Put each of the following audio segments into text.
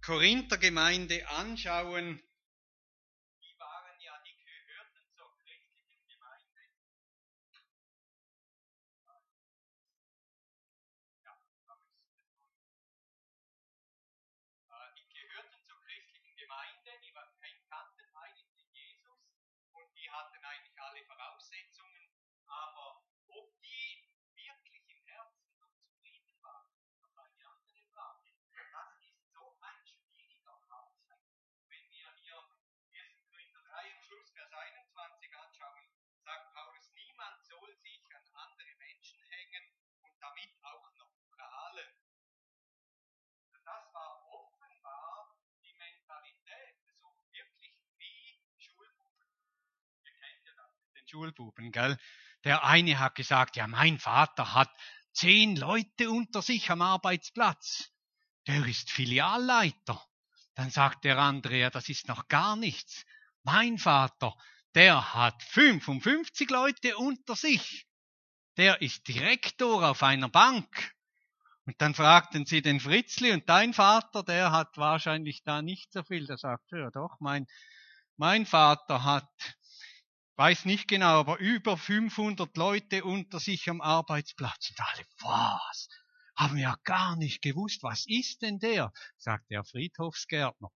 Korinther-Gemeinde anschauen, die waren ja, die gehörten zur christlichen Gemeinde. Die gehörten zur christlichen Gemeinde, die kannten eigentlich Jesus und die hatten eigentlich alle Voraussetzungen, aber ob die wirklich im Herzen noch zufrieden waren, das war eine andere Frage. Das ist so ein schwieriger Haufen. Wenn wir hier 1. Korinther 3 am Schluss, Vers 21 anschauen, sagt Paulus, niemand soll sich an andere Menschen hängen und damit auch noch prahlen. Das war offenbar die Mentalität, so wirklich wie Schulbuben. Ihr kennt ja das mit den Schulbuben, gell? Der eine hat gesagt, ja, mein Vater hat 10 Leute unter sich am Arbeitsplatz. Der ist Filialleiter. Dann sagt der andere, ja, das ist noch gar nichts. Mein Vater, der hat 55 Leute unter sich. Der ist Direktor auf einer Bank. Und dann fragten sie den Fritzli, und dein Vater, der hat wahrscheinlich da nicht so viel. Der sagt, ja doch, mein Vater hat, weiß nicht genau, aber über 500 Leute unter sich am Arbeitsplatz. Und alle, was? Haben wir ja gar nicht gewusst, was ist denn der? Sagt der Friedhofsgärtner.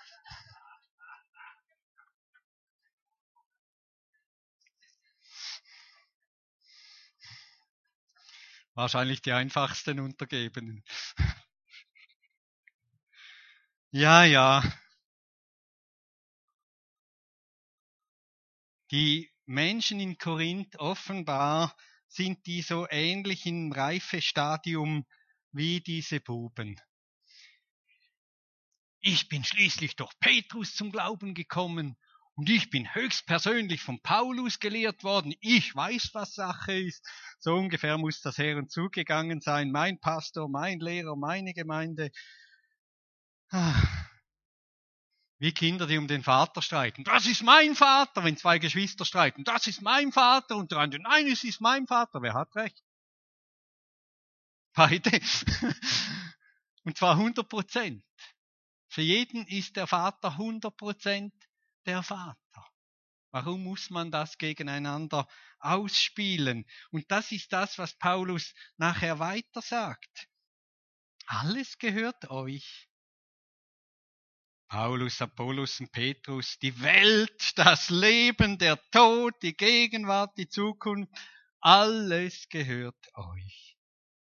Wahrscheinlich die einfachsten Untergebenen. Ja. Die Menschen in Korinth offenbar sind die so ähnlich im Reifestadium wie diese Buben. Ich bin schließlich durch Petrus zum Glauben gekommen und ich bin höchstpersönlich von Paulus gelehrt worden. Ich weiß, was Sache ist. So ungefähr muss das her und zugegangen sein. Mein Pastor, mein Lehrer, meine Gemeinde. Wie Kinder, die um den Vater streiten. Das ist mein Vater, wenn 2 Geschwister streiten. Das ist mein Vater. Und der andere, nein, es ist mein Vater. Wer hat recht? Beide. Und zwar 100%. Für jeden ist der Vater 100% der Vater. Warum muss man das gegeneinander ausspielen? Und das ist das, was Paulus nachher weiter sagt. Alles gehört euch. Paulus, Apollos und Petrus, die Welt, das Leben, der Tod, die Gegenwart, die Zukunft, alles gehört euch.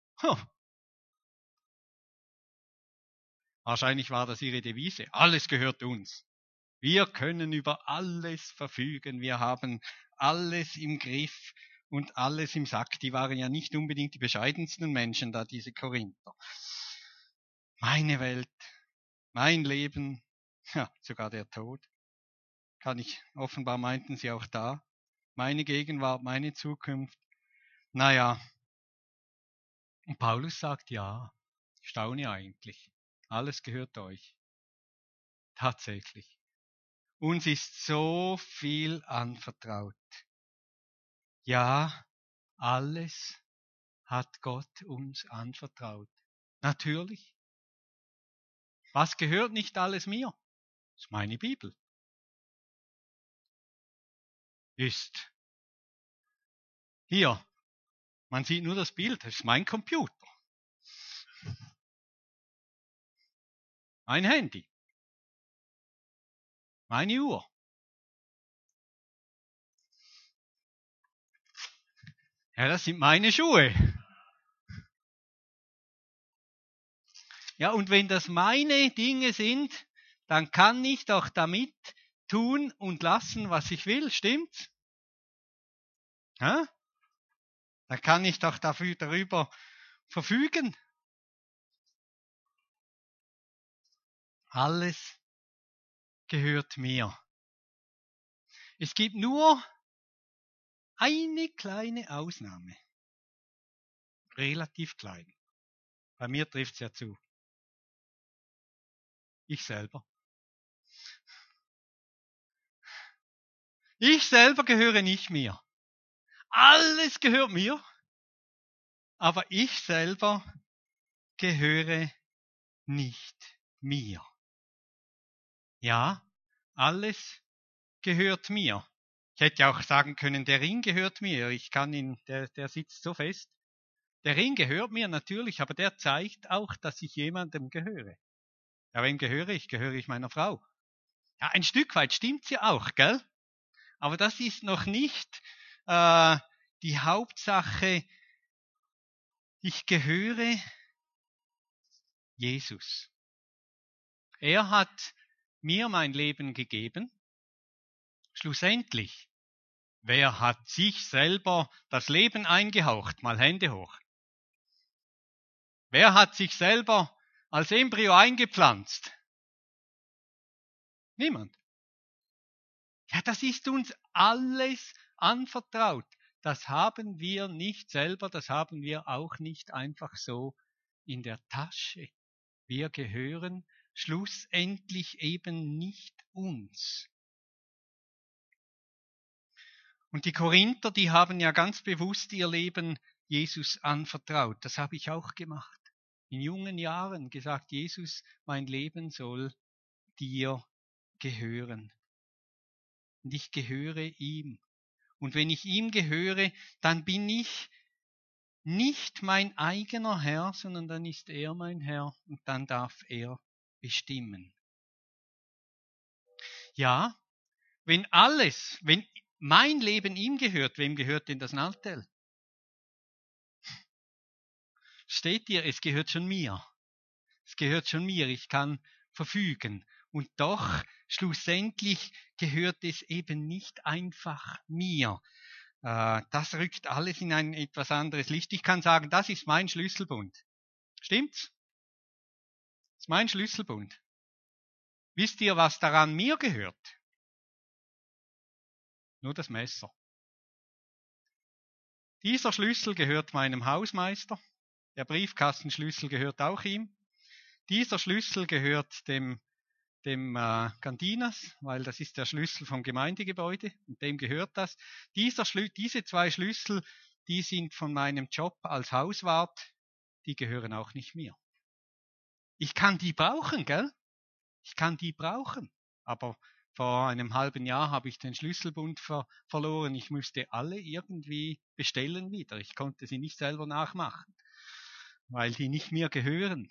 Wahrscheinlich war das ihre Devise. Alles gehört uns. Wir können über alles verfügen. Wir haben alles im Griff und alles im Sack. Die waren ja nicht unbedingt die bescheidensten Menschen da, diese Korinther. Meine Welt, mein Leben, ja, sogar der Tod. Offenbar meinten sie auch da. Meine Gegenwart, meine Zukunft. Naja. Und Paulus sagt, ja, staune eigentlich. Alles gehört euch. Tatsächlich. Uns ist so viel anvertraut. Ja, alles hat Gott uns anvertraut. Natürlich. Was gehört nicht alles mir? Das ist meine Bibel. Ist hier. Man sieht nur das Bild. Das ist mein Computer. Mein Handy. Meine Uhr. Ja, das sind meine Schuhe. Ja, und wenn das meine Dinge sind, dann kann ich doch damit tun und lassen, was ich will, stimmt's? Ja? Dann kann ich doch darüber verfügen. Alles gehört mir. Es gibt nur eine kleine Ausnahme. Relativ klein. Bei mir trifft's ja zu. Ich selber. Ich selber gehöre nicht mir. Alles gehört mir. Aber ich selber gehöre nicht mir. Ja, alles gehört mir. Ich hätte auch sagen können, der Ring gehört mir. Ich kann ihn, der sitzt so fest. Der Ring gehört mir natürlich, aber der zeigt auch, dass ich jemandem gehöre. Ja, wem gehöre ich? Gehöre ich meiner Frau? Ja, ein Stück weit stimmt's ja auch, gell? Aber das ist noch nicht die Hauptsache. Ich gehöre Jesus. Er hat mir mein Leben gegeben. Schlussendlich, wer hat sich selber das Leben eingehaucht? Mal Hände hoch. Wer hat sich selber als Embryo eingepflanzt? Niemand. Ja, das ist uns alles anvertraut. Das haben wir nicht selber, das haben wir auch nicht einfach so in der Tasche. Wir gehören schlussendlich eben nicht uns. Und die Korinther, die haben ja ganz bewusst ihr Leben Jesus anvertraut. Das habe ich auch gemacht. In jungen Jahren gesagt, Jesus, mein Leben soll dir gehören. Und ich gehöre ihm. Und wenn ich ihm gehöre, dann bin ich nicht mein eigener Herr, sondern dann ist er mein Herr und dann darf er bestimmen. Ja, wenn mein Leben ihm gehört, wem gehört denn das Naltel? Steht dir, es gehört schon mir. Es gehört schon mir, ich kann verfügen. Und doch, schlussendlich gehört es eben nicht einfach mir. Das rückt alles in ein etwas anderes Licht. Ich kann sagen, das ist mein Schlüsselbund. Stimmt's? Das ist mein Schlüsselbund. Wisst ihr, was daran mir gehört? Nur das Messer. Dieser Schlüssel gehört meinem Hausmeister. Der Briefkastenschlüssel gehört auch ihm. Dieser Schlüssel gehört dem Cantinas, weil das ist der Schlüssel vom Gemeindegebäude und dem gehört das. Diese zwei Schlüssel, die sind von meinem Job als Hauswart, die gehören auch nicht mir. Ich kann die brauchen, gell? Ich kann die brauchen. Aber vor einem halben Jahr habe ich den Schlüsselbund verloren. Ich musste alle irgendwie bestellen wieder. Ich konnte sie nicht selber nachmachen, weil die nicht mir gehören.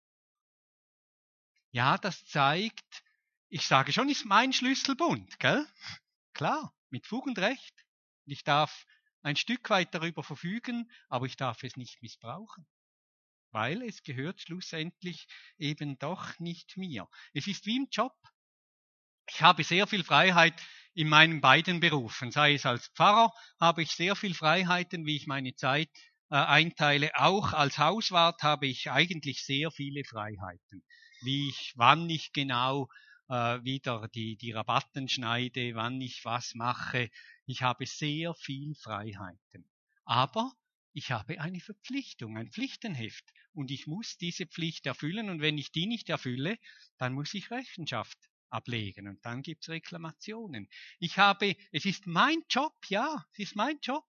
Ja, das zeigt, ich sage schon, ist mein Schlüsselbund, gell? Klar, mit Fug und Recht. Ich darf ein Stück weit darüber verfügen, aber ich darf es nicht missbrauchen, weil es gehört schlussendlich eben doch nicht mir. Es ist wie im Job. Ich habe sehr viel Freiheit in meinen beiden Berufen. Sei es als Pfarrer, habe ich sehr viel Freiheiten, wie ich meine Zeit einteile. Auch als Hauswart habe ich eigentlich sehr viele Freiheiten. Wann ich genau wieder die Rabatten schneide, wann ich was mache. Ich habe sehr viel Freiheiten. Aber ich habe eine Verpflichtung, ein Pflichtenheft. Und ich muss diese Pflicht erfüllen. Und wenn ich die nicht erfülle, dann muss ich Rechenschaft ablegen. Und dann gibt's Reklamationen. Es ist mein Job, ja, es ist mein Job.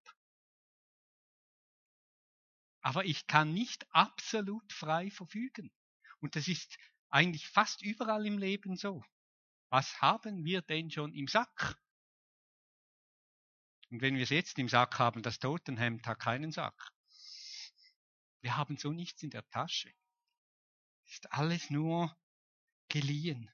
Aber ich kann nicht absolut frei verfügen. Und das ist eigentlich fast überall im Leben so. Was haben wir denn schon im Sack? Und wenn wir es jetzt im Sack haben, das Totenhemd hat keinen Sack. Wir haben so nichts in der Tasche. Es ist alles nur geliehen.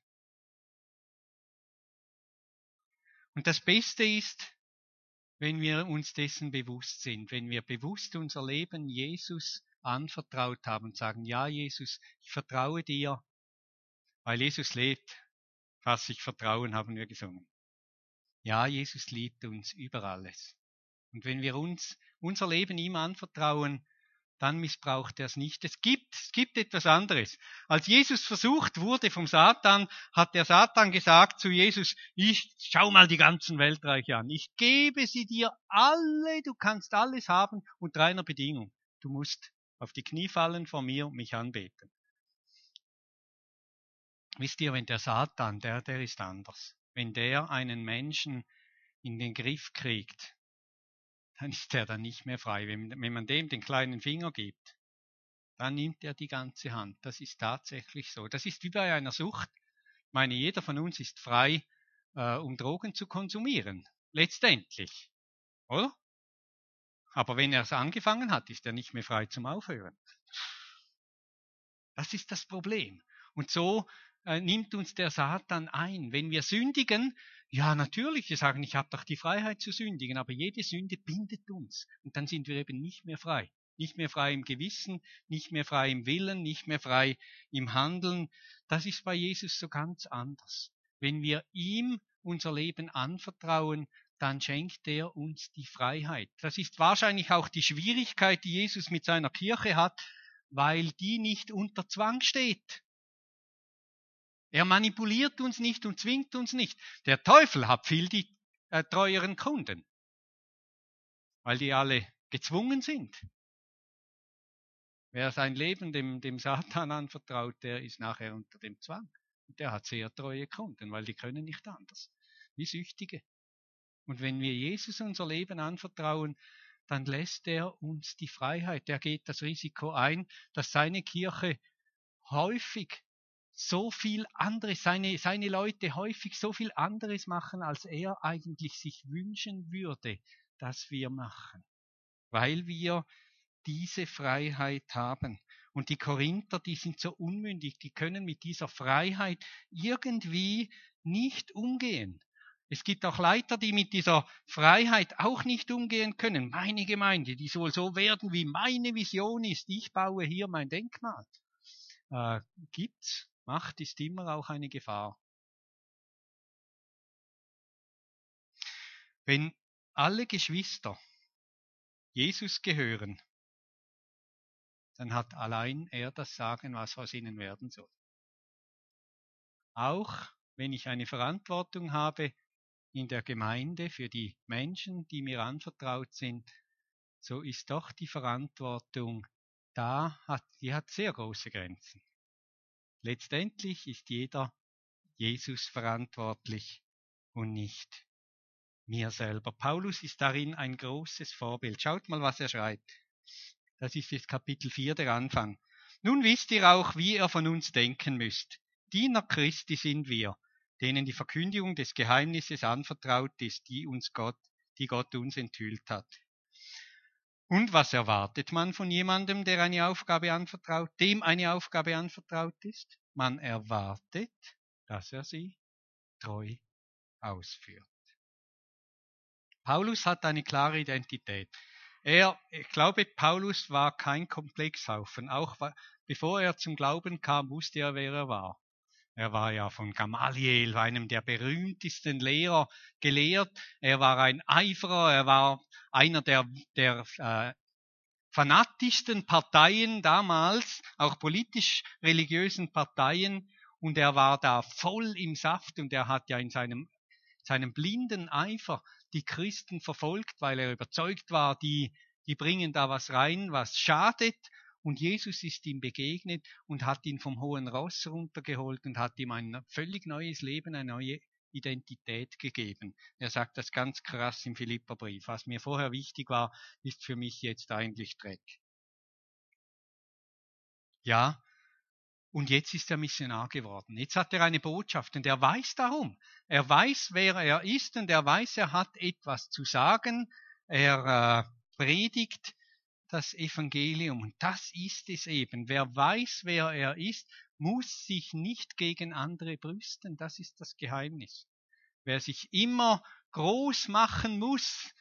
Und das Beste ist, wenn wir uns dessen bewusst sind, wenn wir bewusst unser Leben Jesus anvertraut haben und sagen, ja Jesus, ich vertraue dir, weil Jesus lebt, fasse ich Vertrauen, haben wir gesungen. Ja, Jesus liebt uns über alles. Und wenn wir unser Leben ihm anvertrauen, dann missbraucht er es nicht. Es gibt etwas anderes. Als Jesus versucht wurde vom Satan, hat der Satan gesagt zu Jesus, schau mal die ganzen Weltreiche an. Ich gebe sie dir alle, du kannst alles haben unter einer Bedingung. Du musst auf die Knie fallen vor mir und mich anbeten. Wisst ihr, wenn der Satan, der ist anders. Wenn der einen Menschen in den Griff kriegt, dann ist er dann nicht mehr frei. Wenn man dem den kleinen Finger gibt, dann nimmt er die ganze Hand. Das ist tatsächlich so. Das ist wie bei einer Sucht. Ich meine, jeder von uns ist frei, um Drogen zu konsumieren. Letztendlich. Oder? Aber wenn er es angefangen hat, ist er nicht mehr frei zum Aufhören. Das ist das Problem. Und so nimmt uns der Satan ein. Wenn wir sündigen, ja natürlich, wir sagen, ich habe doch die Freiheit zu sündigen, aber jede Sünde bindet uns. Und dann sind wir eben nicht mehr frei. Nicht mehr frei im Gewissen, nicht mehr frei im Willen, nicht mehr frei im Handeln. Das ist bei Jesus so ganz anders. Wenn wir ihm unser Leben anvertrauen, dann schenkt er uns die Freiheit. Das ist wahrscheinlich auch die Schwierigkeit, die Jesus mit seiner Kirche hat, weil die nicht unter Zwang steht. Er manipuliert uns nicht und zwingt uns nicht. Der Teufel hat viel die treueren Kunden, weil die alle gezwungen sind. Wer sein Leben dem Satan anvertraut, der ist nachher unter dem Zwang. Und der hat sehr treue Kunden, weil die können nicht anders. Wie Süchtige. Und wenn wir Jesus unser Leben anvertrauen, dann lässt er uns die Freiheit. Er geht das Risiko ein, dass seine Kirche häufig so viel anderes, seine Leute häufig so viel anderes machen, als er eigentlich sich wünschen würde, dass wir machen. Weil wir diese Freiheit haben. Und die Korinther, die sind so unmündig, die können mit dieser Freiheit irgendwie nicht umgehen. Es gibt auch Leiter, die mit dieser Freiheit auch nicht umgehen können. Meine Gemeinde, die soll so werden, wie meine Vision ist. Ich baue hier mein Denkmal. Gibt's. Macht ist immer auch eine Gefahr. Wenn alle Geschwister Jesus gehören, dann hat allein er das Sagen, was aus ihnen werden soll. Auch wenn ich eine Verantwortung habe in der Gemeinde für die Menschen, die mir anvertraut sind, so ist doch die Verantwortung die hat sehr große Grenzen. Letztendlich ist jeder Jesus verantwortlich und nicht mir selber. Paulus ist darin ein großes Vorbild. Schaut mal, was er schreibt. Das ist jetzt Kapitel 4, der Anfang. Nun wisst ihr auch, wie ihr von uns denken müsst. Diener Christi sind wir, denen die Verkündigung des Geheimnisses anvertraut ist, die Gott uns enthüllt hat. Und was erwartet man von jemandem, der dem eine Aufgabe anvertraut ist? Man erwartet, dass er sie treu ausführt. Paulus hat eine klare Identität. Ich glaube, Paulus war kein Komplexhaufen. Auch bevor er zum Glauben kam, wusste er, wer er war. Er war ja von Gamaliel, einem der berühmtesten Lehrer, gelehrt. Er war ein Eiferer, er war einer der fanatischsten Parteien damals, auch politisch-religiösen Parteien. Und er war da voll im Saft und er hat ja in seinem blinden Eifer die Christen verfolgt, weil er überzeugt war, die bringen da was rein, was schadet. Und Jesus ist ihm begegnet und hat ihn vom hohen Ross runtergeholt und hat ihm ein völlig neues Leben, eine neue Identität gegeben. Er sagt das ganz krass im Philipperbrief. Was mir vorher wichtig war, ist für mich jetzt eigentlich Dreck. Ja, und jetzt ist er Missionar geworden. Jetzt hat er eine Botschaft und er weiß darum. Er weiß, wer er ist und er weiß, er hat etwas zu sagen. Er predigt das Evangelium. Und das ist es eben. Wer weiß, wer er ist, muss sich nicht gegen andere brüsten. Das ist das Geheimnis. Wer sich immer groß machen muss,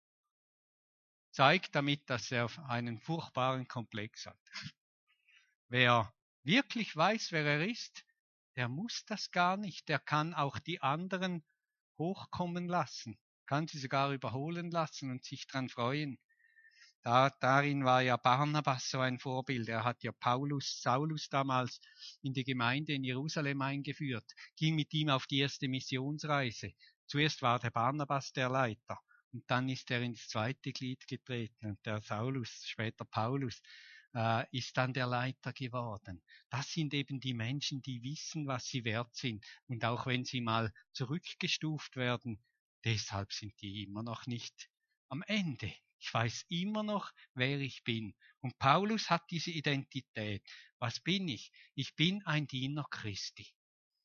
zeigt damit, dass er einen furchtbaren Komplex hat. Wer wirklich weiß, wer er ist, der muss das gar nicht. Der kann auch die anderen hochkommen lassen, kann sie sogar überholen lassen und sich dran freuen. Darin war ja Barnabas so ein Vorbild. Er hat ja Saulus damals in die Gemeinde in Jerusalem eingeführt, ging mit ihm auf die erste Missionsreise. Zuerst war der Barnabas der Leiter und dann ist er ins zweite Glied getreten und der Saulus, später Paulus, ist dann der Leiter geworden. Das sind eben die Menschen, die wissen, was sie wert sind. Und auch wenn sie mal zurückgestuft werden, deshalb sind die immer noch nicht am Ende. Ich weiß immer noch, wer ich bin. Und Paulus hat diese Identität. Was bin ich? Ich bin ein Diener Christi.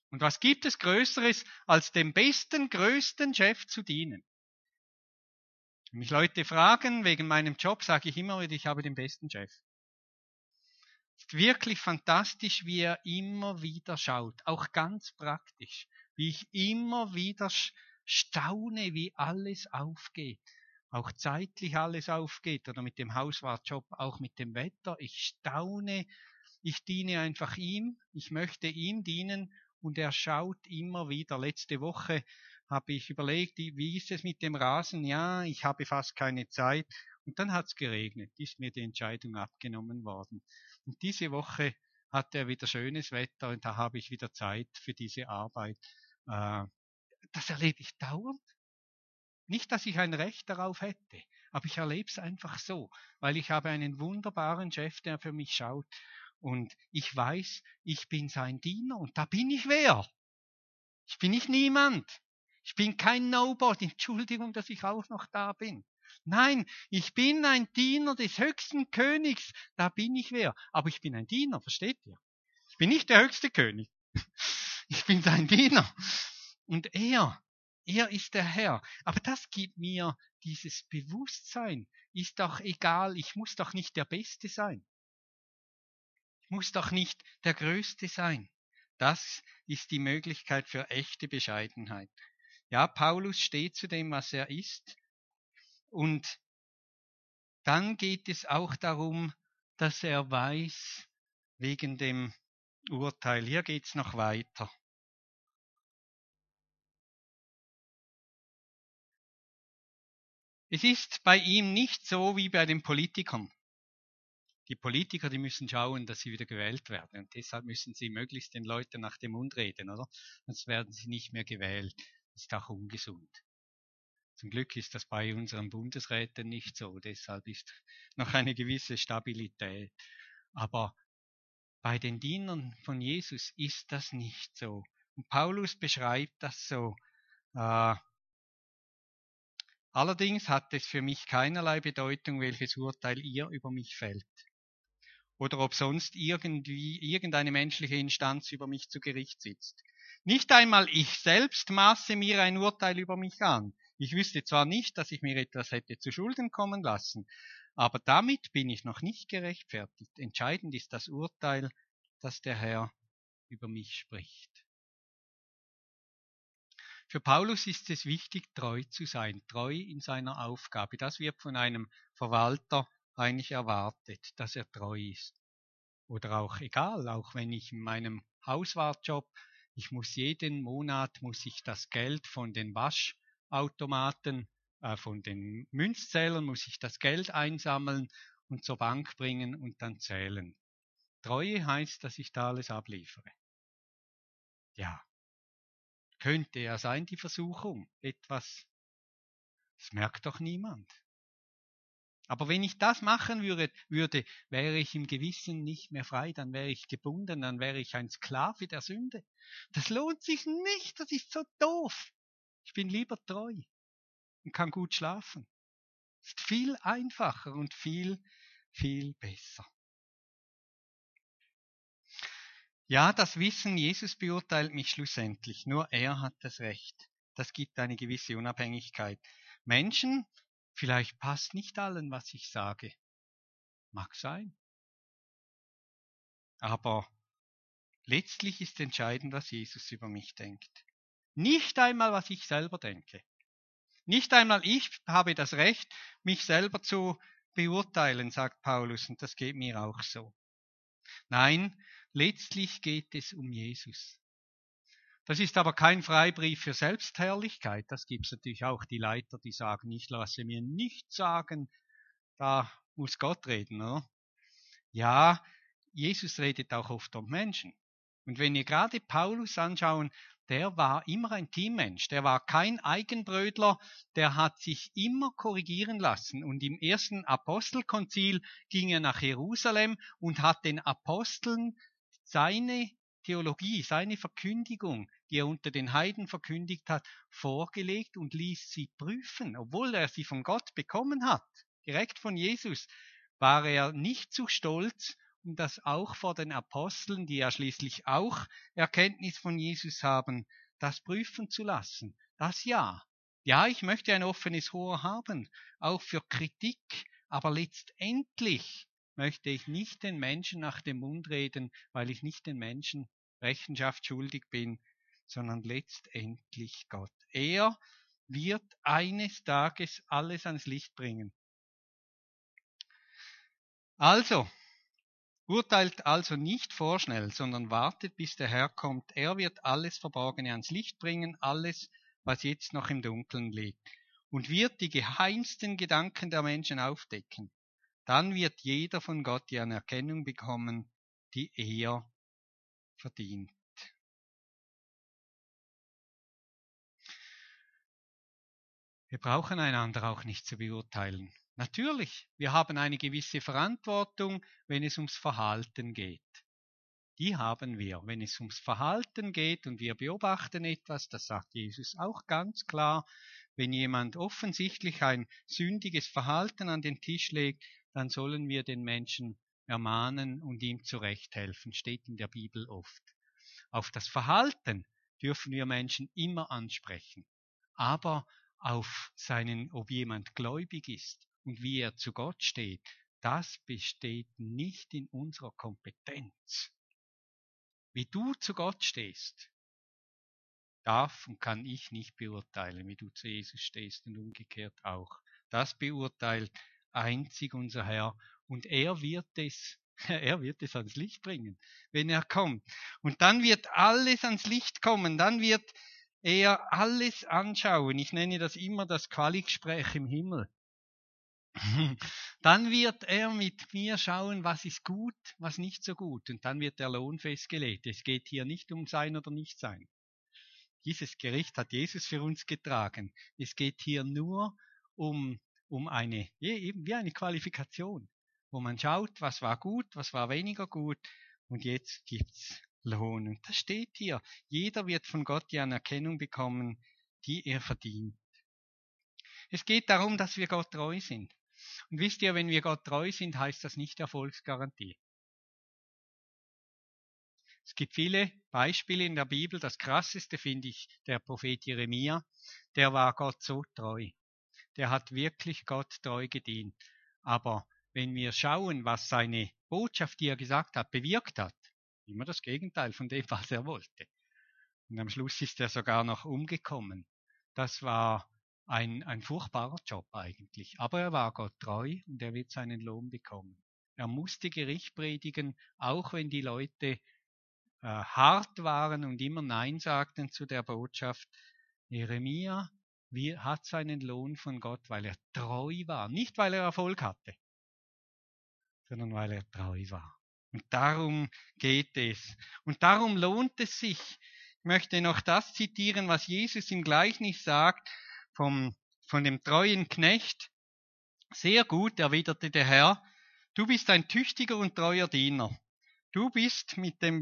Und was gibt es Größeres, als dem besten, größten Chef zu dienen? Wenn mich Leute fragen wegen meinem Job, sage ich immer wieder, ich habe den besten Chef. Es ist wirklich fantastisch, wie er immer wieder schaut, auch ganz praktisch, wie ich immer wieder staune, wie alles aufgeht. Auch zeitlich alles aufgeht oder mit dem Hauswartjob, auch mit dem Wetter. Ich staune, ich diene einfach ihm, ich möchte ihm dienen und er schaut immer wieder. Letzte Woche habe ich überlegt, wie ist es mit dem Rasen? Ja, ich habe fast keine Zeit. Und dann hat es geregnet, ist mir die Entscheidung abgenommen worden. Und diese Woche hatte er wieder schönes Wetter und da habe ich wieder Zeit für diese Arbeit. Das erlebe ich dauernd. Nicht, dass ich ein Recht darauf hätte, aber ich erlebe es einfach so, weil ich habe einen wunderbaren Chef, der für mich schaut und ich weiß, ich bin sein Diener und da bin ich wer? Ich bin nicht niemand. Ich bin kein Nobody. Entschuldigung, dass ich auch noch da bin. Nein, ich bin ein Diener des höchsten Königs. Da bin ich wer. Aber ich bin ein Diener, versteht ihr? Ich bin nicht der höchste König. Ich bin sein Diener. Und er ist der Herr. Aber das gibt mir dieses Bewusstsein. Ist doch egal, ich muss doch nicht der Beste sein. Ich muss doch nicht der Größte sein. Das ist die Möglichkeit für echte Bescheidenheit. Ja, Paulus steht zu dem, was er ist. Und dann geht es auch darum, dass er weiß, wegen dem Urteil. Hier geht's noch weiter. Es ist bei ihm nicht so wie bei den Politikern. Die Politiker, die müssen schauen, dass sie wieder gewählt werden. Und deshalb müssen sie möglichst den Leuten nach dem Mund reden, oder? Sonst werden sie nicht mehr gewählt. Das ist auch ungesund. Zum Glück ist das bei unseren Bundesräten nicht so. Deshalb ist noch eine gewisse Stabilität. Aber bei den Dienern von Jesus ist das nicht so. Und Paulus beschreibt das so. Allerdings hat es für mich keinerlei Bedeutung, welches Urteil ihr über mich fällt. Oder ob sonst irgendeine menschliche Instanz über mich zu Gericht sitzt. Nicht einmal ich selbst maße mir ein Urteil über mich an. Ich wüsste zwar nicht, dass ich mir etwas hätte zu Schulden kommen lassen, aber damit bin ich noch nicht gerechtfertigt. Entscheidend ist das Urteil, das der Herr über mich spricht. Für Paulus ist es wichtig, treu zu sein, treu in seiner Aufgabe. Das wird von einem Verwalter eigentlich erwartet, dass er treu ist. Oder auch egal, auch wenn ich in meinem Hauswartjob, ich muss jeden Monat das Geld von den Waschautomaten, von den Münzzählern muss ich das Geld einsammeln und zur Bank bringen und dann zählen. Treue heißt, dass ich da alles abliefere. Ja, könnte ja sein, die Versuchung, etwas, das merkt doch niemand. Aber wenn ich das machen würde, wäre ich im Gewissen nicht mehr frei, dann wäre ich gebunden, dann wäre ich ein Sklave der Sünde. Das lohnt sich nicht, das ist so doof. Ich bin lieber treu und kann gut schlafen. Das ist viel einfacher und viel, viel besser. Ja, das Wissen, Jesus beurteilt mich schlussendlich. Nur er hat das Recht. Das gibt eine gewisse Unabhängigkeit. Menschen, vielleicht passt nicht allen, was ich sage. Mag sein. Aber letztlich ist entscheidend, was Jesus über mich denkt. Nicht einmal, was ich selber denke. Nicht einmal ich habe das Recht, mich selber zu beurteilen, sagt Paulus, und das geht mir auch so. Nein, letztlich geht es um Jesus. Das ist aber kein Freibrief für Selbstherrlichkeit. Das gibt es natürlich auch die Leiter, die sagen, ich lasse mir nicht sagen, da muss Gott reden, oder? Ja, Jesus redet auch oft um Menschen. Und wenn wir gerade Paulus anschauen, der war immer ein Teammensch, der war kein Eigenbrötler, der hat sich immer korrigieren lassen. Und im ersten Apostelkonzil ging er nach Jerusalem und hat den Aposteln seine Theologie, seine Verkündigung, die er unter den Heiden verkündigt hat, vorgelegt und ließ sie prüfen, obwohl er sie von Gott bekommen hat, direkt von Jesus, war er nicht zu stolz das auch vor den Aposteln, die ja schließlich auch Erkenntnis von Jesus haben, das prüfen zu lassen. Das ja. Ja, ich möchte ein offenes Ohr haben, auch für Kritik, aber letztendlich möchte ich nicht den Menschen nach dem Mund reden, weil ich nicht den Menschen Rechenschaft schuldig bin, sondern letztendlich Gott. Er wird eines Tages alles ans Licht bringen. Also, urteilt also nicht vorschnell, sondern wartet, bis der Herr kommt. Er wird alles Verborgene ans Licht bringen, alles, was jetzt noch im Dunkeln liegt, und wird die geheimsten Gedanken der Menschen aufdecken. Dann wird jeder von Gott die Anerkennung bekommen, die er verdient. Wir brauchen einander auch nicht zu beurteilen. Natürlich, wir haben eine gewisse Verantwortung, wenn es ums Verhalten geht. Die haben wir. Wenn es ums Verhalten geht und wir beobachten etwas, das sagt Jesus auch ganz klar, wenn jemand offensichtlich ein sündiges Verhalten an den Tisch legt, dann sollen wir den Menschen ermahnen und ihm zurechthelfen, steht in der Bibel oft. Auf das Verhalten dürfen wir Menschen immer ansprechen, aber auf ob jemand gläubig ist und wie er zu Gott steht, das besteht nicht in unserer Kompetenz. Wie du zu Gott stehst, darf und kann ich nicht beurteilen, wie du zu Jesus stehst und umgekehrt auch. Das beurteilt einzig unser Herr und er wird es ans Licht bringen, wenn er kommt. Und dann wird alles ans Licht kommen, dann wird er alles anschauen. Ich nenne das immer das Quali-Gespräch im Himmel. Dann wird er mit mir schauen, was ist gut, was nicht so gut. Und dann wird der Lohn festgelegt. Es geht hier nicht um Sein oder Nichtsein. Dieses Gericht hat Jesus für uns getragen. Es geht hier nur um eben wie eine Qualifikation, wo man schaut, was war gut, was war weniger gut. Und jetzt gibt's Lohn. Und das steht hier. Jeder wird von Gott die Anerkennung bekommen, die er verdient. Es geht darum, dass wir Gott treu sind. Und wisst ihr, wenn wir Gott treu sind, heißt das nicht Erfolgsgarantie. Es gibt viele Beispiele in der Bibel. Das krasseste finde ich der Prophet Jeremia. Der war Gott so treu. Der hat wirklich Gott treu gedient. Aber wenn wir schauen, was seine Botschaft, die er gesagt hat, bewirkt hat, immer das Gegenteil von dem, was er wollte. Und am Schluss ist er sogar noch umgekommen. Das war ein furchtbarer Job eigentlich. Aber er war Gott treu und er wird seinen Lohn bekommen. Er musste Gericht predigen, auch wenn die Leute hart waren und immer Nein sagten zu der Botschaft. Jeremia hat seinen Lohn von Gott, weil er treu war. Nicht, weil er Erfolg hatte, sondern weil er treu war. Und darum geht es. Und darum lohnt es sich. Ich möchte noch das zitieren, was Jesus im Gleichnis sagt von dem treuen Knecht. Sehr gut, erwiderte der Herr, du bist ein tüchtiger und treuer Diener. Du bist mit dem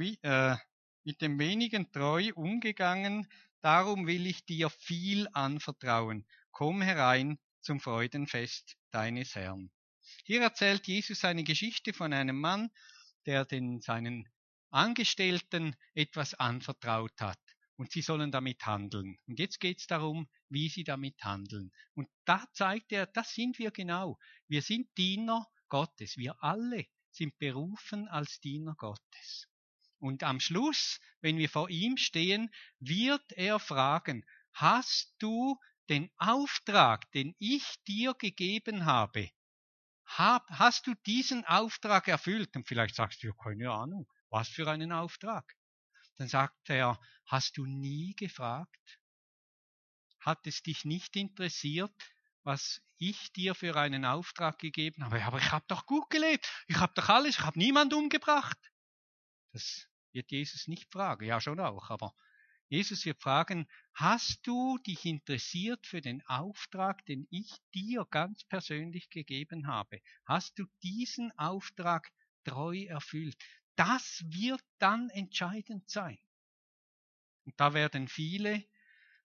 wenigen treu umgegangen, darum will ich dir viel anvertrauen. Komm herein zum Freudenfest deines Herrn. Hier erzählt Jesus eine Geschichte von einem Mann, der seinen Angestellten etwas anvertraut hat. Und sie sollen damit handeln. Und jetzt geht es darum, wie sie damit handeln. Und da zeigt er, das sind wir genau. Wir sind Diener Gottes. Wir alle sind berufen als Diener Gottes. Und am Schluss, wenn wir vor ihm stehen, wird er fragen, hast du den Auftrag, den ich dir gegeben habe, hast du diesen Auftrag erfüllt? Und vielleicht sagst du, keine Ahnung, was für einen Auftrag? Dann sagt er, hast du nie gefragt? Hat es dich nicht interessiert, was ich dir für einen Auftrag gegeben habe? Aber ich habe doch gut gelebt, ich habe doch alles, ich habe niemand umgebracht. Das wird Jesus nicht fragen, ja schon auch, aber Jesus wird fragen, hast du dich interessiert für den Auftrag, den ich dir ganz persönlich gegeben habe? Hast du diesen Auftrag treu erfüllt? Das wird dann entscheidend sein. Und da werden viele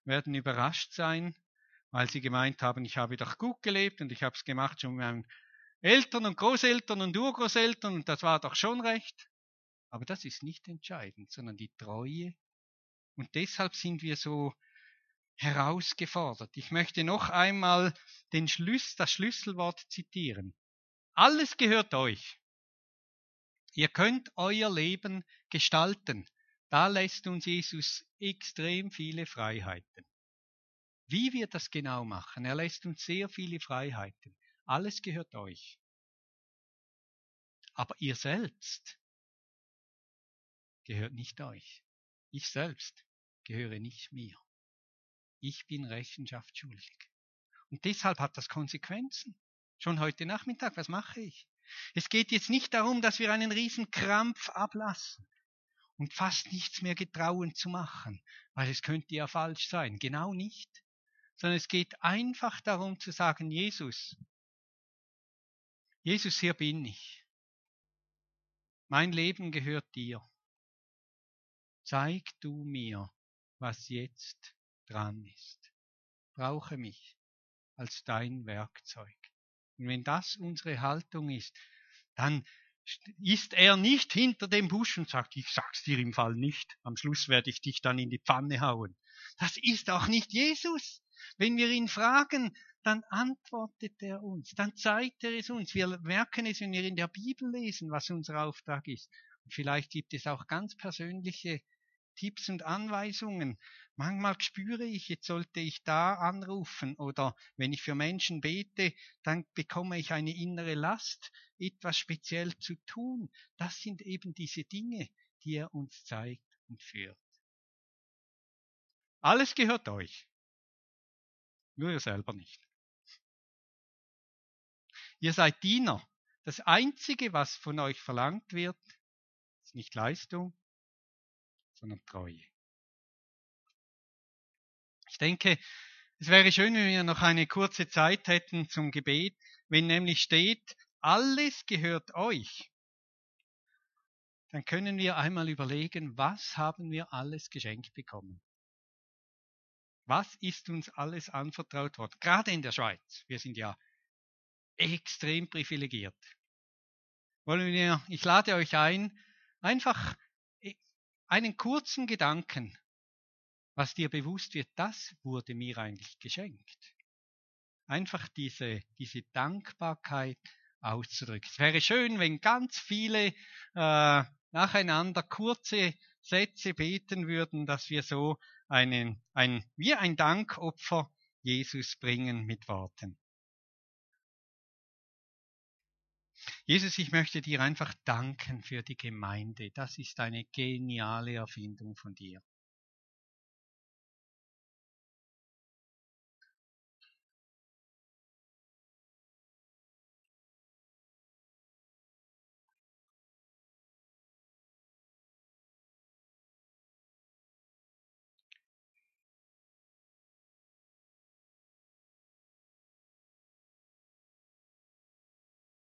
überrascht sein, weil sie gemeint haben, ich habe doch gut gelebt und ich habe es gemacht schon Eltern und Großeltern und Urgroßeltern und das war doch schon recht. Aber das ist nicht entscheidend, sondern die Treue. Und deshalb sind wir so herausgefordert. Ich möchte noch einmal das Schlüsselwort zitieren. Alles gehört euch. Ihr könnt euer Leben gestalten. Da lässt uns Jesus extrem viele Freiheiten. Wie wir das genau machen, er lässt uns sehr viele Freiheiten. Alles gehört euch. Aber ihr selbst gehört nicht euch. Ich selbst gehöre nicht mir. Ich bin Rechenschaft schuldig. Und deshalb hat das Konsequenzen. Schon heute Nachmittag, was mache ich? Es geht jetzt nicht darum, dass wir einen riesen Krampf ablassen und fast nichts mehr getrauen zu machen, weil es könnte ja falsch sein. Genau nicht. Sondern es geht einfach darum zu sagen, Jesus, hier bin ich. Mein Leben gehört dir. Zeig du mir, was jetzt dran ist. Brauche mich als dein Werkzeug. Und wenn das unsere Haltung ist, dann ist er nicht hinter dem Busch und sagt, ich sag's dir im Fall nicht, am Schluss werde ich dich dann in die Pfanne hauen. Das ist auch nicht Jesus. Wenn wir ihn fragen, dann antwortet er uns, dann zeigt er es uns. Wir merken es, wenn wir in der Bibel lesen, was unser Auftrag ist. Und vielleicht gibt es auch ganz persönliche Tipps und Anweisungen. Manchmal spüre ich, jetzt sollte ich da anrufen oder wenn ich für Menschen bete, dann bekomme ich eine innere Last, etwas speziell zu tun. Das sind eben diese Dinge, die er uns zeigt und führt. Alles gehört euch, nur ihr selber nicht. Ihr seid Diener. Das Einzige, was von euch verlangt wird, ist nicht Leistung, sondern Treue. Ich denke, es wäre schön, wenn wir noch eine kurze Zeit hätten zum Gebet, wenn nämlich steht, alles gehört euch. Dann können wir einmal überlegen, was haben wir alles geschenkt bekommen? Was ist uns alles anvertraut worden? Gerade in der Schweiz. Wir sind ja extrem privilegiert. Ich lade euch ein, einfach einen kurzen Gedanken, was dir bewusst wird, das wurde mir eigentlich geschenkt. Einfach diese Dankbarkeit auszudrücken. Es wäre schön, wenn ganz viele nacheinander kurze Sätze beten würden, dass wir so wie ein Dankopfer Jesus bringen mit Worten. Jesus, ich möchte dir einfach danken für die Gemeinde. Das ist eine geniale Erfindung von dir.